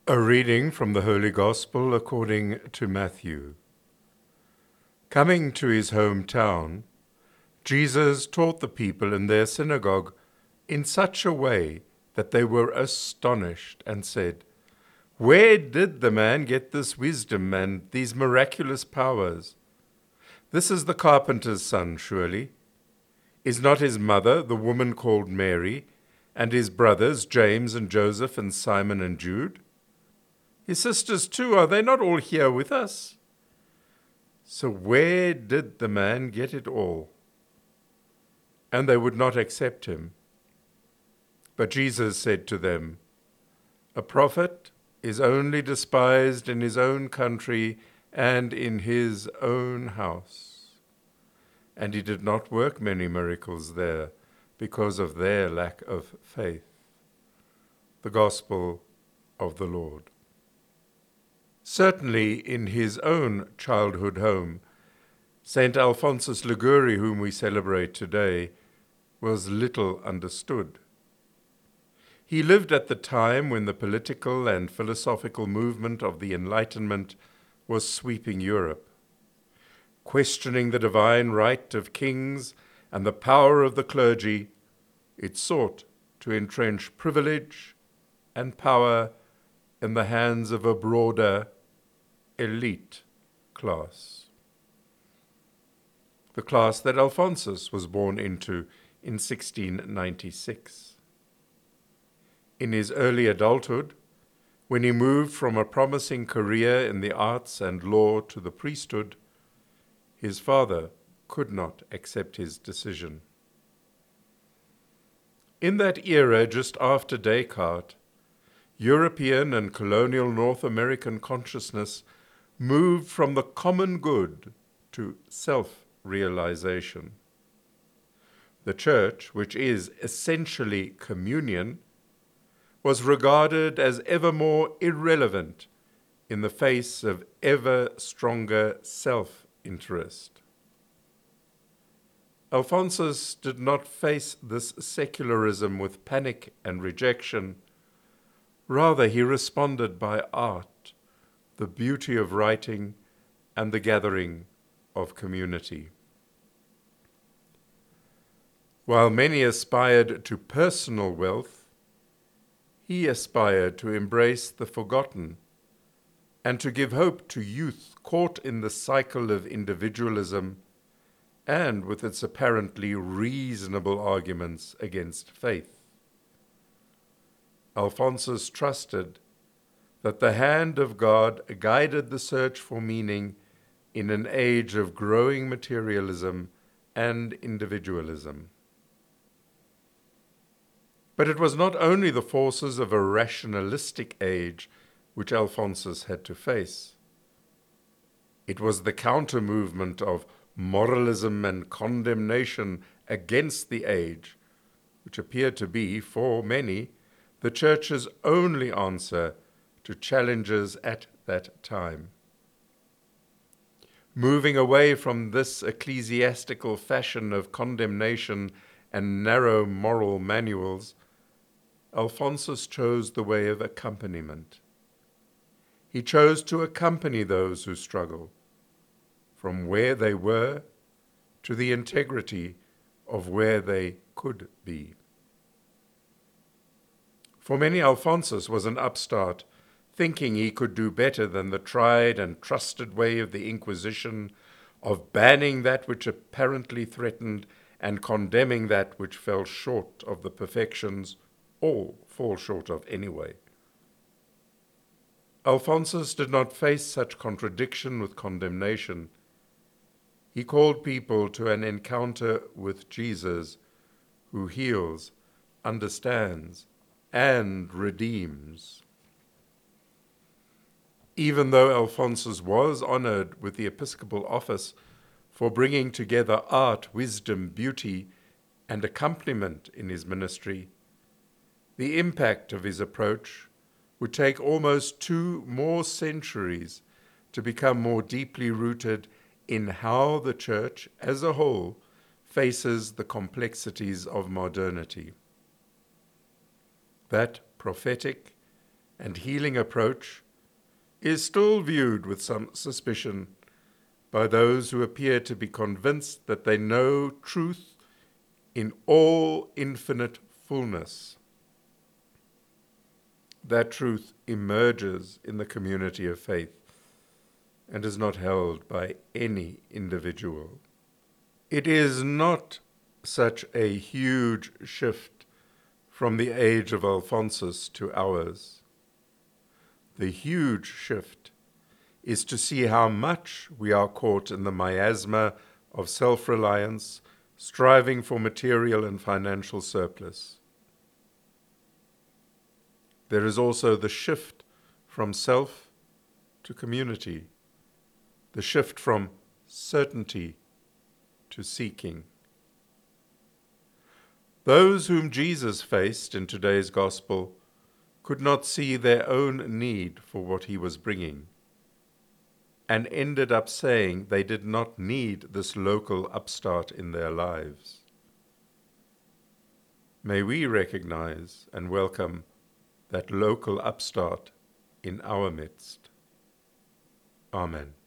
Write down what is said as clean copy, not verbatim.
A reading from the Holy Gospel according to Matthew. Coming to his hometown, Jesus taught the people in their synagogue in such a way that they were astonished and said, "Where did the man get this wisdom and these miraculous powers? This is the carpenter's son, surely. Is not his mother the woman called Mary, and his brothers James and Joseph and Simon and Jude? His sisters too, are they not all here with us? So where did the man get it all?" And they would not accept him. But Jesus said to them, "A prophet is only despised in his own country and in his own house." And he did not work many miracles there because of their lack of faith. The Gospel of the Lord. Certainly in his own childhood home, St. Alphonsus Liguori, whom we celebrate today, was little understood. He lived at the time when the political and philosophical movement of the Enlightenment was sweeping Europe. Questioning the divine right of kings and the power of the clergy, it sought to entrench privilege and power in the hands of a broader elite class. The class that Alphonsus was born into in 1696. In his early adulthood, when he moved from a promising career in the arts and law to the priesthood, his father could not accept his decision. In that era, just after Descartes, European and colonial North American consciousness moved from the common good to self-realization. The Church, which is essentially communion, was regarded as ever more irrelevant in the face of ever stronger self-interest. Alphonsus did not face this secularism with panic and rejection. Rather, he responded by art, the beauty of writing, and the gathering of community. While many aspired to personal wealth, he aspired to embrace the forgotten and to give hope to youth caught in the cycle of individualism and with its apparently reasonable arguments against faith. Alphonsus trusted that the hand of God guided the search for meaning in an age of growing materialism and individualism. But it was not only the forces of a rationalistic age which Alphonsus had to face. It was the counter-movement of moralism and condemnation against the age, which appeared to be, for many, the Church's only answer to challenges at that time. Moving away from this ecclesiastical fashion of condemnation and narrow moral manuals, Alphonsus chose the way of accompaniment. He chose to accompany those who struggle, from where they were to the integrity of where they could be. For many, Alphonsus was an upstart, thinking he could do better than the tried and trusted way of the Inquisition, of banning that which apparently threatened and condemning that which fell short of the perfections all fall short of anyway. Alphonsus did not face such contradiction with condemnation. He called people to an encounter with Jesus, who heals, understands, and redeems. Even though Alphonsus was honored with the episcopal office for bringing together art, wisdom, beauty, and accompaniment in his ministry, the impact of his approach would take almost 2 more centuries to become more deeply rooted in how the Church as a whole faces the complexities of modernity. That prophetic and healing approach is still viewed with some suspicion by those who appear to be convinced that they know truth in all infinite fullness. That truth emerges in the community of faith and is not held by any individual. It is not such a huge shift from the age of Alphonsus to ours. The huge shift is to see how much we are caught in the miasma of self-reliance, striving for material and financial surplus. There is also the shift from self to community, the shift from certainty to seeking. Those whom Jesus faced in today's gospel could not see their own need for what he was bringing, and ended up saying they did not need this local upstart in their lives. May we recognize and welcome that local upstart in our midst. Amen.